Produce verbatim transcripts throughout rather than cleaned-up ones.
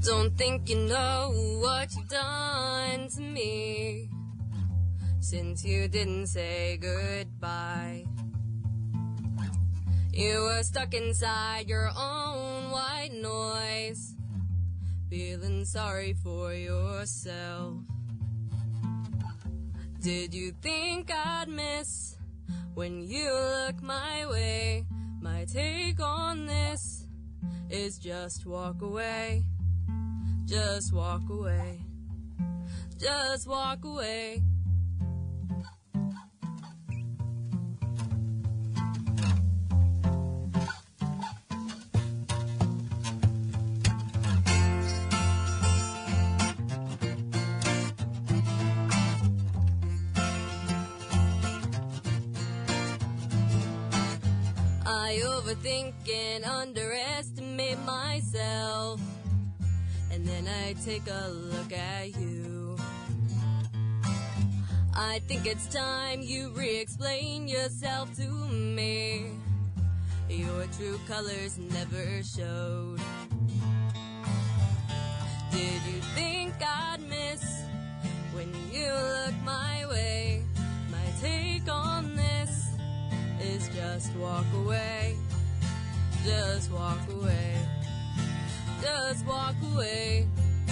Don't think you know what you've done to me since you didn't say goodbye. You were stuck inside your own white noise, feeling sorry for yourself. Did you think I'd miss when you look my way? My take on this is just walk away. Just walk away. Just walk away. I overthink and underestimate myself, and then I take a look at you. I think it's time you re-explain yourself to me. Your true colors never showed. Did you think I'd miss when you look my way? My take on this is just walk away. Just walk away. Just walk away.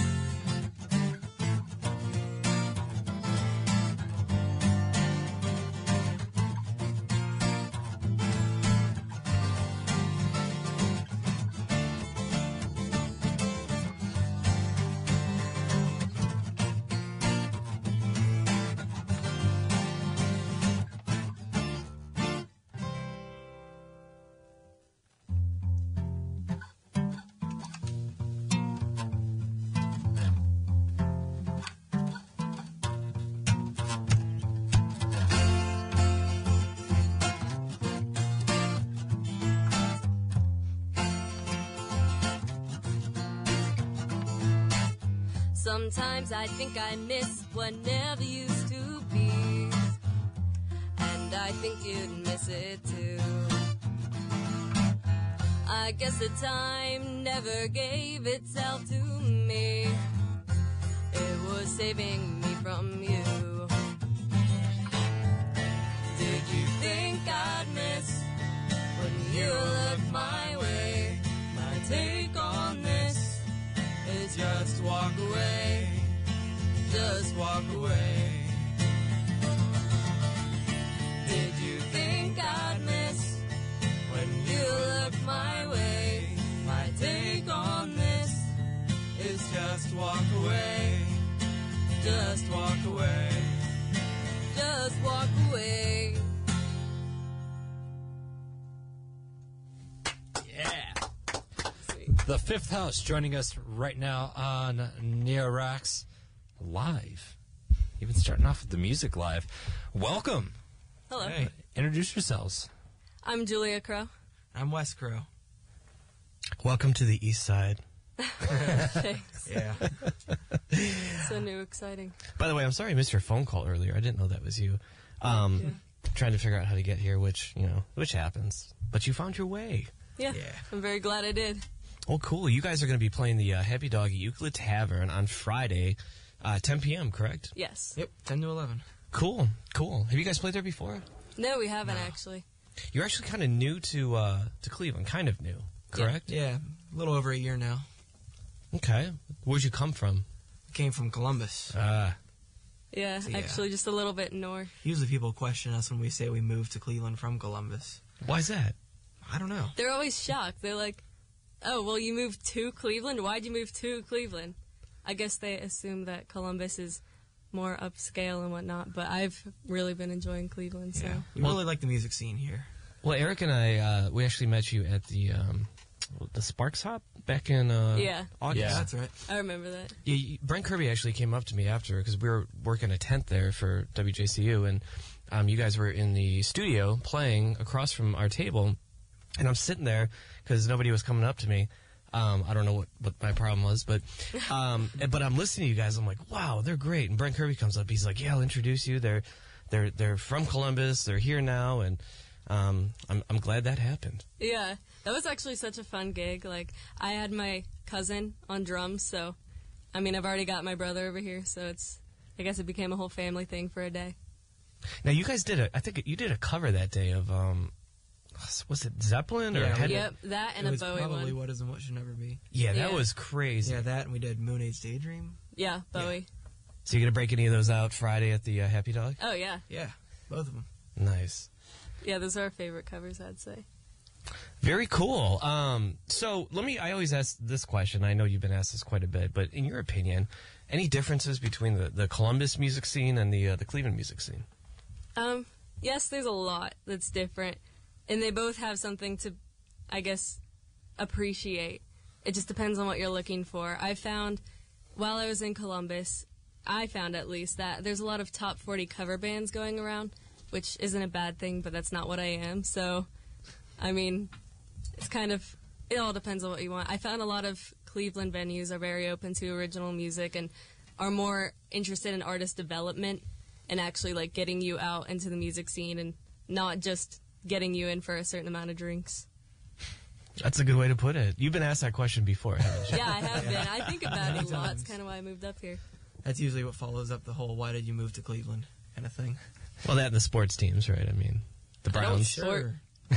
Sometimes I think I miss what never used to be, and I think you'd miss it too. I guess the time never gave itself to me. It was saving me from you. Did you think I'd miss when you looked my way? My take on this is just walk away. Just walk away. Did you think I'd miss when you looked my way? My take on this is just walk away. Just walk away. Just walk away. Yeah. The Fifth House joining us right now on Neorax Live. Even starting off with the music live. Welcome. Hello. Hey. Introduce yourselves. I'm Julia Crow. I'm Wes Crow. Welcome to the East Side. Thanks. Yeah. So new, exciting. By the way, I'm sorry I missed your phone call earlier. I didn't know that was you. Um, Yeah. Trying to figure out how to get here, which, you know, which happens. But you found your way. Yeah, Yeah. I'm very glad I did. Oh, cool. You guys are going to be playing the uh, Happy Dog at Euclid Tavern on Friday, uh, ten p.m., correct? Yes. Yep, ten to eleven. Cool, cool. Have you guys played there before? No, we haven't actually. You're actually kind of new to uh, to Cleveland, kind of new, correct? Yeah, a little over a year now. Okay. Where'd you come from? Came from Columbus. Ah. Yeah, So, yeah. actually just a little bit north. Usually people question us when we say we moved to Cleveland from Columbus. Why's that? I don't know. They're always shocked. They're like, oh, well, you moved to Cleveland? Why'd you move to Cleveland? I guess they assume that Columbus is more upscale and whatnot, but I've really been enjoying Cleveland, so. Yeah. We Well- really like the music scene here. Well, Eric and I, uh, we actually met you at the um, the Sparks Hop back in uh, Yeah. August. Yeah, that's right. I remember that. Yeah, you- Brent Kirby actually came up to me after because we were working a tent there for W J C U, and um, you guys were in the studio playing across from our table, and I'm sitting there because nobody was coming up to me. Um, I don't know what, what my problem was, but um, and- but I'm listening to you guys. I'm like, wow, they're great. And Brent Kirby comes up. He's like, yeah, I'll introduce you. They're they're they're from Columbus. They're here now, and Um, I'm I'm glad that happened. Yeah, that was actually such a fun gig. Like, I had my cousin on drums, so, I mean, I've already got my brother over here, so it's, I guess it became a whole family thing for a day. Now you guys did a, I think you did a cover that day of, um, was it Zeppelin or? Yeah, Head- Yep, that and it a was Bowie probably one. What Is and What Should Never Be. Yeah, that Yeah. was crazy. Yeah, that, and we did Moon Age Daydream. Yeah, Bowie. So you're gonna break any of those out Friday at the uh, Happy Dog? Oh, yeah. Yeah, both of them. Nice. Yeah, those are our favorite covers, I'd say. Very cool. Um, so let me, I always ask this question. I know you've been asked this quite a bit, but in your opinion, any differences between the, the Columbus music scene and the uh, the Cleveland music scene? Um, yes, there's a lot that's different, and they both have something to, I guess, appreciate. It just depends on what you're looking for. I found, while I was in Columbus, I found at least that there's a lot of top forty cover bands going around, which isn't a bad thing, but that's not what I am. So, I mean, it's kind of, it all depends on what you want. I found a lot of Cleveland venues are very open to original music and are more interested in artist development and actually, like, getting you out into the music scene and not just getting you in for a certain amount of drinks. That's a good way to put it. You've been asked that question before, haven't you? Yeah, I have been. I think about it a lot. times. It's kind of why I moved up here. That's usually what follows up the whole "Why did you move to Cleveland?" kind of thing. Well, that and the sports teams, right? I mean, the I don't Browns. Sure.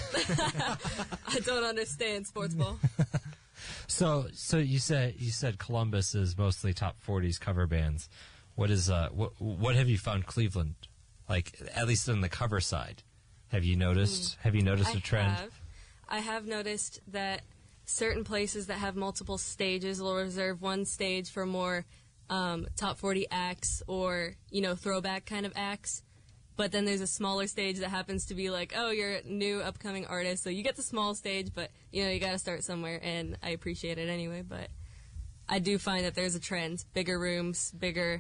I don't understand sports ball. So, so you said you said Columbus is mostly top forties cover bands. What is uh what what have you found Cleveland like? At least on the cover side, have you noticed? Have you noticed I a trend? have. I have noticed that certain places that have multiple stages will reserve one stage for more um, top forty acts or, you know, throwback kind of acts. But then there's a smaller stage that happens to be like, oh, you're a new upcoming artist, so you get the small stage, but, you know, you got to start somewhere, and I appreciate it anyway. But I do find that there's a trend. Bigger rooms, bigger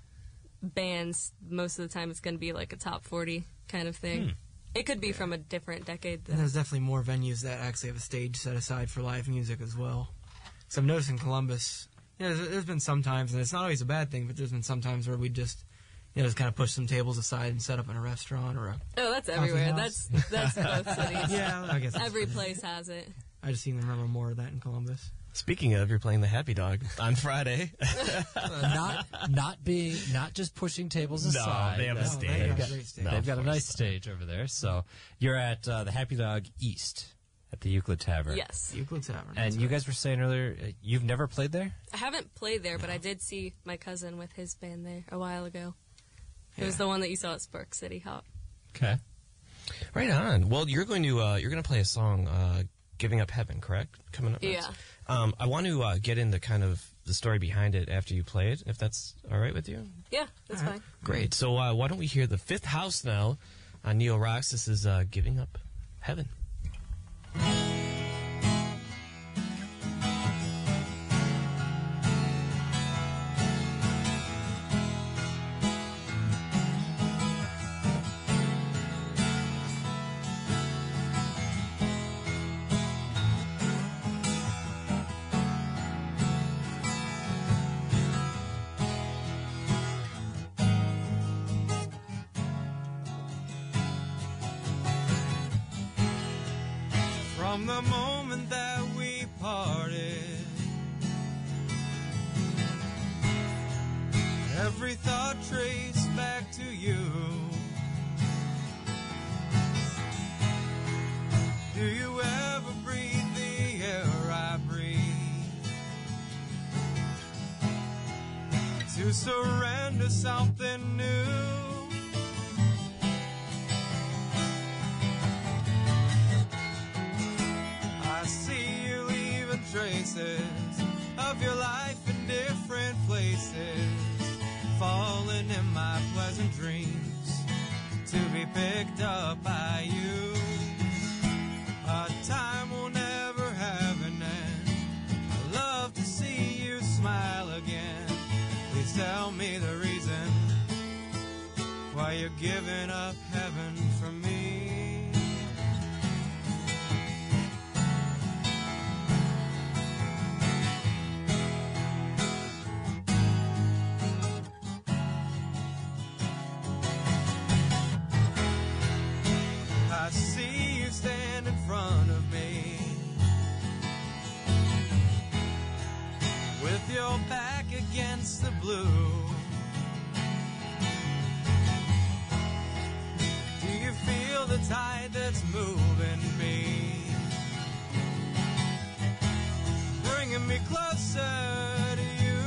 bands. Most of the time it's going to be like a top forty kind of thing. Hmm. It could be from a different decade, though. And there's definitely more venues that actually have a stage set aside for live music as well. So I've noticed in Columbus, you know, there's, there's been some times, and it's not always a bad thing, but there's been some times where we just, you know, just kind of push some tables aside and set up in a restaurant or a... Oh, that's Coffee everywhere. house. That's that's both cities. Yeah, I guess that's Every fair. place has it. I just seem to remember more of that in Columbus. Speaking of, you're playing the Happy Dog on Friday. not not being not just pushing tables No, aside. they have a No, stage. they've got got- a great stage. No. They've got a of nice course. stage over there. So you're at uh, the Happy Dog East at the Euclid Tavern. Yes. Euclid Tavern. And that's you right. guys were saying earlier, uh, you've never played there? I haven't played there, but I did see my cousin with his band there a while ago. It was Yeah. the one that you saw at Spark City Hop. Okay. Right on. Well, you're going to uh, you're going to play a song, uh, "Giving Up Heaven," correct? Coming up. next? Yeah. Um, I want to uh, get into kind of the story behind it after you play it, if that's all right with you. Yeah, that's All right. fine. Great. So uh, why don't we hear the Fifth House now on Neo Rocks? This is uh, "Giving Up Heaven." From the moment that we parted, every thought traced back to you. Do you ever breathe the air I breathe? To surrender something new. I see you leaving traces of your life in different places, falling in my pleasant dreams to be picked up by you. A time will never have an end. I love to see you smile again. Please tell me the reason why you're giving up heaven for me. I see against the blue. Do you feel the tide that's moving me, bringing me closer to you?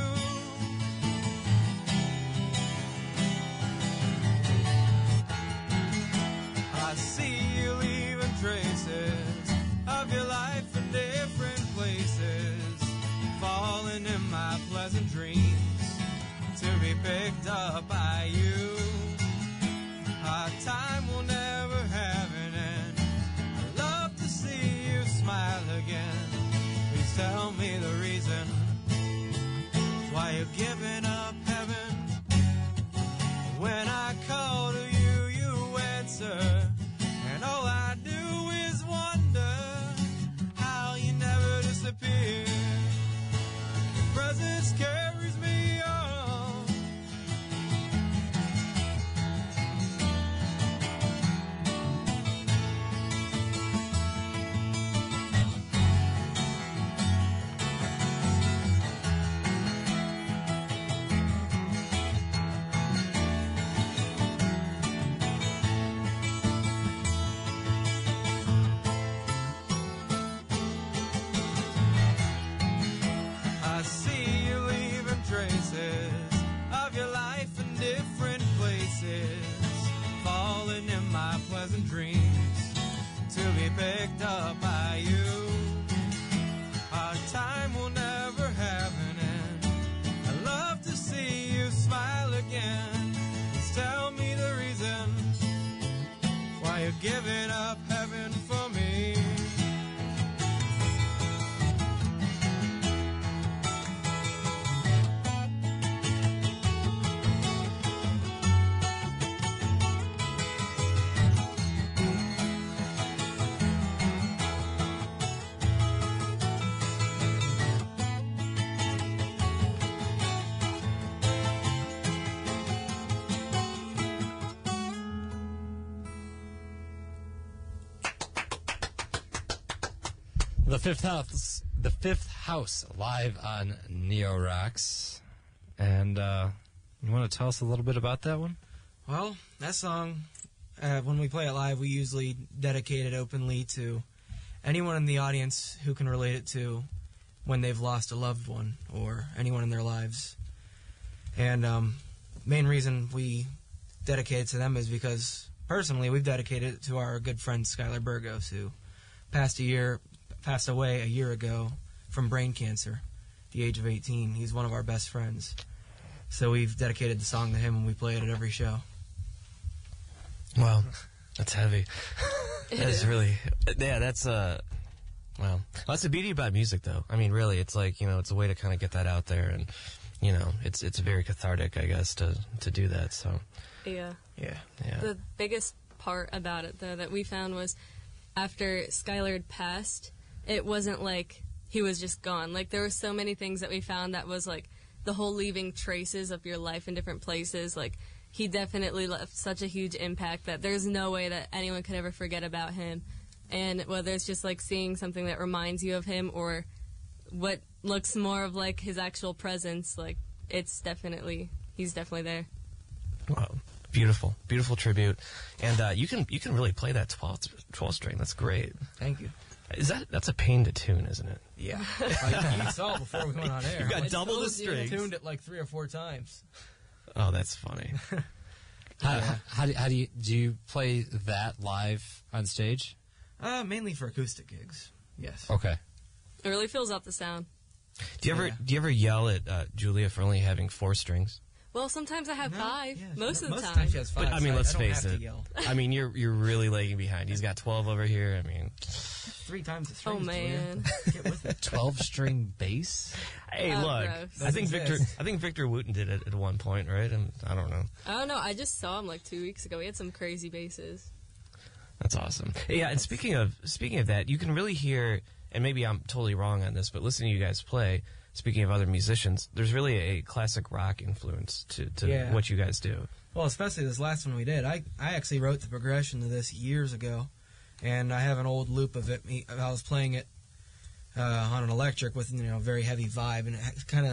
I see you leaving traces of your life in different places, falling in my pleasant dreams to be picked up by you. Our time will never have an end. I'd love to see you smile again. Please tell me the reason why you're giving up heaven. When I call to you, you answer, and all I do is wonder how you never disappear. Your presence carries me on. I see you leaving traces of your life in different places, falling in my pleasant dreams to be picked up by you. Our time will never have an end. I'd love to see you smile again. Just tell me the reason why you're giving up heaven for me. The Fifth House, the Fifth House, live on Neo Rocks, and uh, you want to tell us a little bit about that one? Well, that song, uh, when we play it live, we usually dedicate it openly to anyone in the audience who can relate it to when they've lost a loved one or anyone in their lives. And um, main reason we dedicate it to them is because, personally, we've dedicated it to our good friend Skylar Burgos, who passed a year, passed away a year ago from brain cancer at the age of eighteen. He's one of our best friends. So we've dedicated the song to him, and we play it at every show. Wow, that's heavy. That's really, yeah, that's, uh, well, that's the beauty about music, though. I mean, really, it's like, you know, it's a way to kind of get that out there, and, you know, it's it's very cathartic, I guess, to, to do that, so. Yeah. Yeah. Yeah. The biggest part about it, though, that we found was after Skylar had passed, it wasn't like he was just gone. Like, there were so many things that we found that was, like, the whole leaving traces of your life in different places. Like, he definitely left such a huge impact that there's no way that anyone could ever forget about him. And whether it's just, like, seeing something that reminds you of him or what looks more of, like, his actual presence, like, it's definitely, he's definitely there. Wow. Beautiful, beautiful tribute. And uh, you can you can really play that twelve, twelve string. That's great. Thank you. Is that That's a pain to tune, isn't it? Yeah. Like, you saw it before we went on air. You've got I double the told you, I strings. tuned it like three or four times. Oh, that's funny. How, how, do, how do you do you play that live on stage? Uh, mainly for acoustic gigs. Yes. Okay. It really fills out the sound. Do you ever Yeah. do you ever yell at uh, Julia for only having four strings? Well, sometimes I have No, five. yeah, most of the most time. times she has five. But I mean, so let's I don't face have it. To yell. I mean, you're you're really lagging behind. He's got twelve over here. I mean, Three times the Oh, strings. man. Julia. Get with it. twelve string bass? hey, Oh, look. gross. I think Doesn't Victor. exist. I think Victor Wooten did it at one point, right? And I don't know. I don't know. I just saw him like two weeks ago. He had some crazy basses. That's awesome. Yeah, and speaking of speaking of that, you can really hear, and maybe I'm totally wrong on this, but listening to you guys play, speaking of other musicians, there's really a classic rock influence to, to Yeah. what you guys do. Well, especially this last one we did. I, I actually wrote the progression to this years ago, and I have an old loop of it. Me- I was playing it uh, on an electric with, you know, very heavy vibe, and it kind of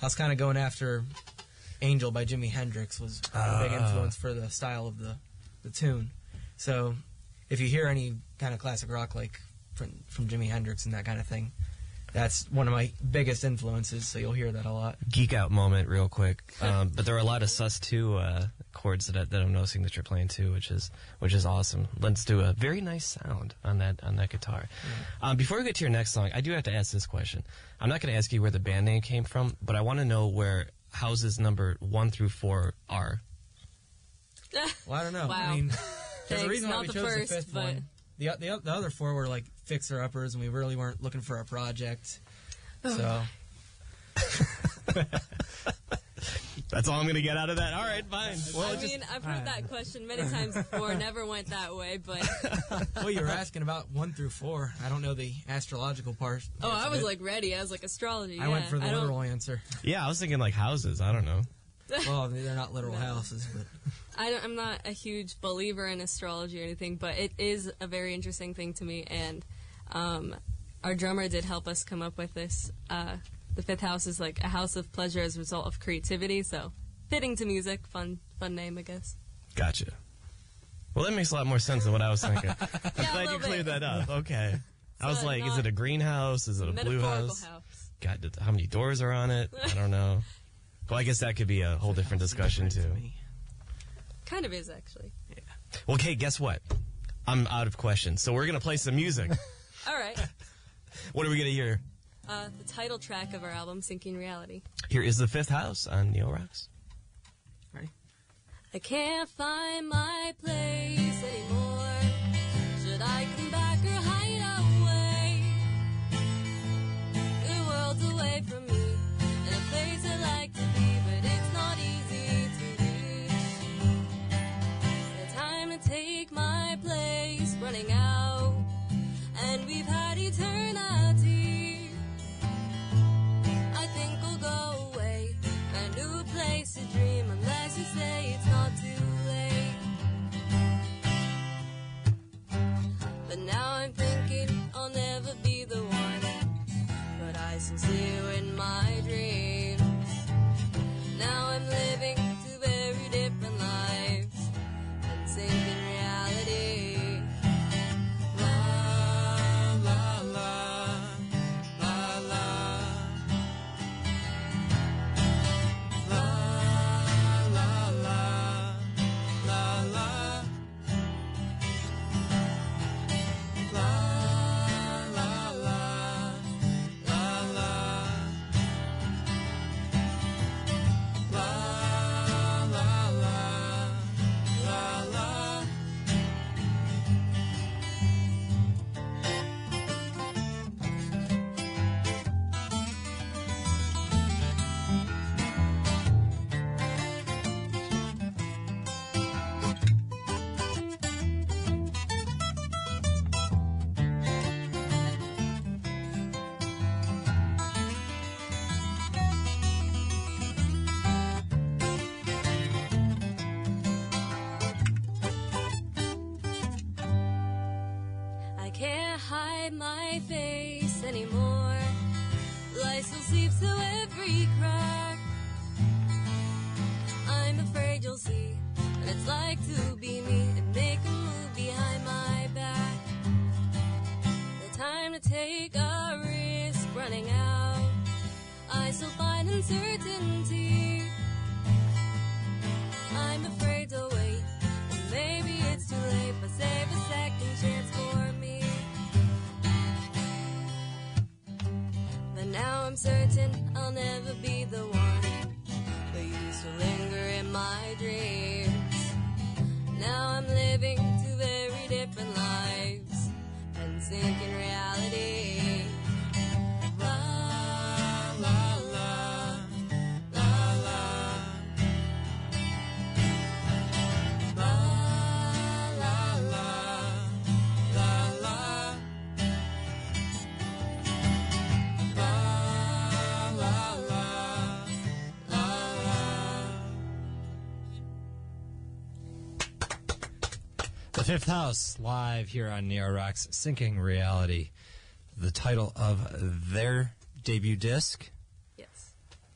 I was kind of going after Angel by Jimi Hendrix was a big influence for the style of the, the tune. So if you hear any kind of classic rock like from, from Jimi Hendrix and that kind of thing, that's one of my biggest influences, so you'll hear that a lot. Geek out moment real quick. Um, but there are a lot of sus two uh, chords that, I, that I'm noticing that you're playing too, which is which is awesome. Lends to a very nice sound on that on that guitar. Yeah. Um, before we get to your next song, I do have to ask this question. I'm not going to ask you where the band name came from, but I want to know where houses number one through four are. Well, I don't know. Wow. I mean, there's a Thanks, reason why not we the chose first, the fifth but- one. The, the the other four were like fixer-uppers, and we really weren't looking for a project. So That's all I'm going to get out of that. All right, fine. Well, I it just- mean, I've heard that question many times before. Never went that way, but well, you were asking about one through four. I don't know the astrological part. oh, I of was it. like ready. I was like astrology. I yeah. went for the I don't- literal answer. yeah, I was thinking like houses. I don't know. Well, they're not literal No. houses, but I don't, I'm not a huge believer in astrology or anything, but it is a very interesting thing to me. And um, our drummer did help us come up with this. Uh, the fifth house is like a house of pleasure as a result of creativity. So fitting to music, fun, fun name, I guess. Gotcha. Well, that makes a lot more sense than what I was thinking. I'm Yeah, a glad you little cleared bit. that up. Okay. I was So like, is not- it a greenhouse? Is it a blue Metaphorical house? house. God, did- how many doors are on it? I don't know. Well, I guess that could be a whole different discussion too. Kind of is actually. Well, Kate, guess what? I'm out of questions, so we're gonna play some music. All right. What are we gonna hear? Uh, the title track of our album, Sinking Reality. Here is the Fifth House on Neo Rocks. I can't find my place anymore. Should I come back or hide away? The world's away from me, in a place I like to be, but it's not easy to reach. The time to take my place running out, and we've had eternity. I think I'll go away, a new place to dream, unless you say it's not too late. But now I'm thinking I'll never be the one, but I still see you in my dreams. Now I'm living two very different lives, and sink in reality. La, la, la, la, la. I can't hide my face anymore. Light still seeps through every crack. I'm afraid you'll see what it's like to be me and make a move behind my back. The time to take a risk running out. I still find uncertainty. I'm afraid to wait, and maybe it's too late, but save a second chance for me. But now I'm certain I'll never be the one, but you still linger in my dreams. Now I'm living two very different lives, and sink in reality. La, la, la, la, la. La, la, la, la, la. La, la, la, la, la. The Fifth House, live here on Neo Rocks, Sinking Reality. The title of their debut disc. Yes.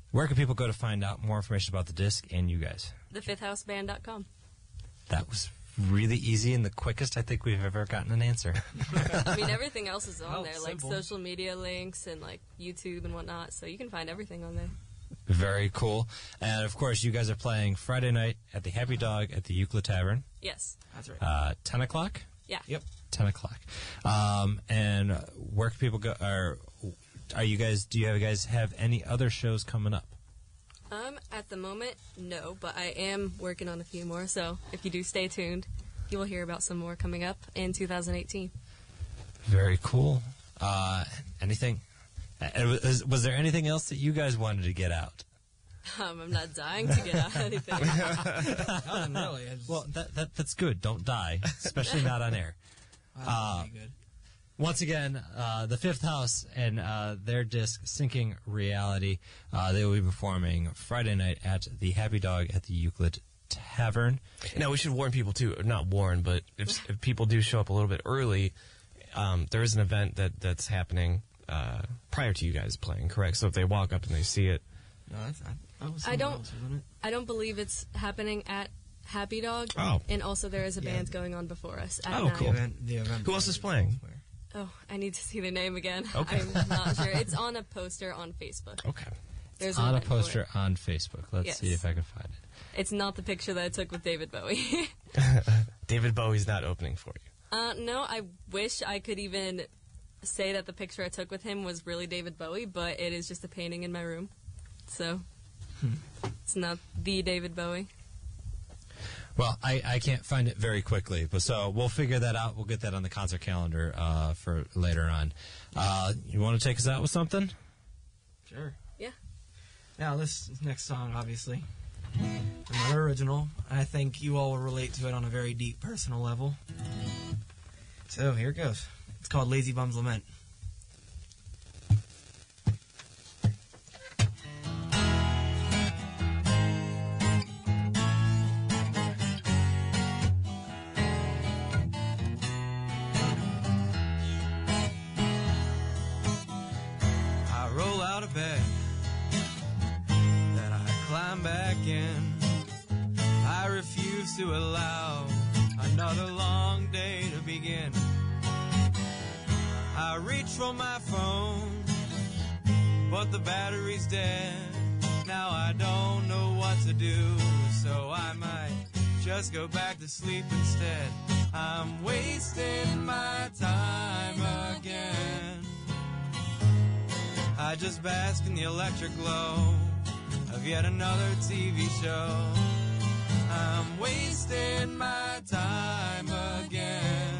Where can people go to find out more information about the disc and you guys? the fifth house band dot com. That was really easy and the quickest I think we've ever gotten an answer. I mean, everything else is on Oh, there, like simple. social media links and like YouTube and whatnot, so you can find everything on there. Very cool. And of course, you guys are playing Friday night at the Happy Dog at the Euclid Tavern, Yes. That's right. uh, ten o'clock? Yeah. Yep. ten o'clock. Um, and where can people go? Are, are you guys, do you guys have any other shows coming up? Um, at the moment, no, but I am working on a few more, so if you do stay tuned, you will hear about some more coming up in two thousand eighteen. Very cool. Uh, anything? uh, Was, was there anything else that you guys wanted to get out? Um, I'm not dying to get out anything. Nothing really. I just, Well, that, that that's good. Don't die, especially not on air. uh, pretty good. Once again, uh, the Fifth House and uh, their disc, Sinking Reality, uh, they will be performing Friday night at the Happy Dog at the Euclid Tavern. Now, we should warn people, too. Not warn, but if, if people do show up a little bit early, um, there is an event that, that's happening uh, prior to you guys playing, correct? So if they walk up and they see it, No, that's, I, that was I someone don't- else, wasn't it? I don't believe it's happening at Happy Dog, Oh. and also there is a Yeah. band going on before us at Oh, nine. The cool. event, the event Who else is was playing? elsewhere. Oh, I need to see the name again. Okay. I'm not sure. It's on a poster on Facebook. okay. There's an On a event for poster it. on Facebook. Let's Yes. see if I can find it. It's not the picture that I took with David Bowie. David Bowie's not opening for you. uh, no, I wish I could even say that the picture I took with him was really David Bowie, but it is just a painting in my room. So, it's not the David Bowie. Well, I, I can't find it very quickly, but so we'll figure that out. We'll get that on the concert calendar uh, for later on. Uh, you want to take us out with something? Sure. Yeah. Now, this next song, obviously, another original. I think you all will relate to it on a very deep personal level. So, here it goes. It's called Lazy Bum's Lament. I roll out of bed, then I climb back in. I refuse to allow another long day to begin. I reach for my phone, but the battery's dead. Now I don't know what to do, so I might just go back to sleep instead. I'm wasting my time again. I just bask in the electric glow of yet another T V show. I'm wasting my time again.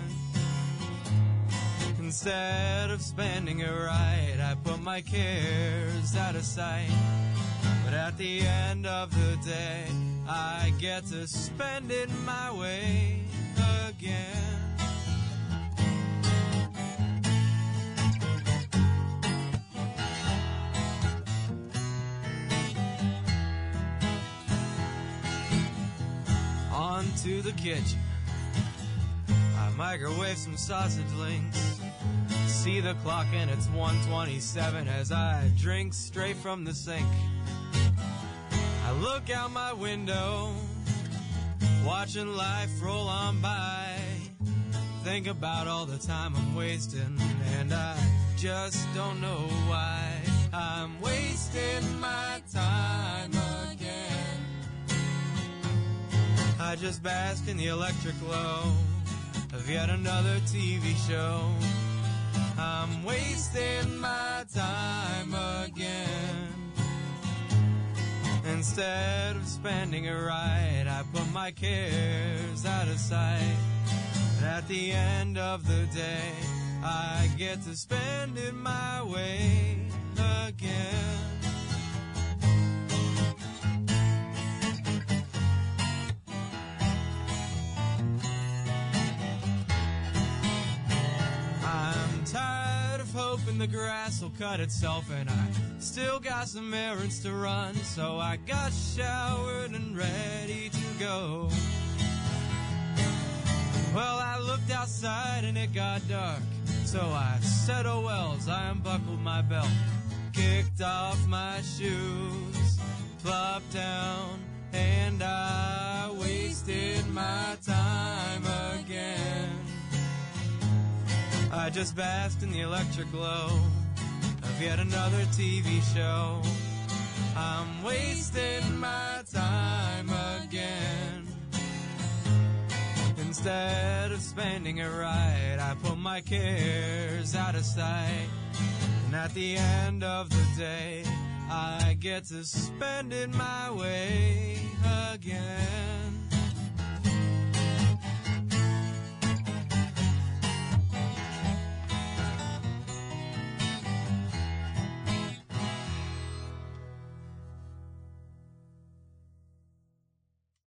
Instead of spending it right, I put my cares out of sight. But at the end of the day, I get to spend it my way again. On to the kitchen. I microwave some sausage links. See the clock and it's one twenty-seven as I drink straight from the sink. I look out my window, watching life roll on by. Think about all the time I'm wasting, and I just don't know why. I'm wasting my time again. I just bask in the electric glow of yet another T V show. I'm wasting my time again. Instead of spending it right, I put my cares out of sight. And at the end of the day, I get to spend it my way again. I'm tired of hoping the grass will cut itself, and I still got some errands to run, so I got showered and ready to go. Well, I looked outside and it got dark, so I said, oh well, as I unbuckled my belt, kicked off my shoes, plopped down, and I wasted my time again. I just basked in the electric glow of yet another T V show. I'm wasting my time again. Instead of spending it right, I put my cares out of sight. And at the end of the day, I get to spend it my way again.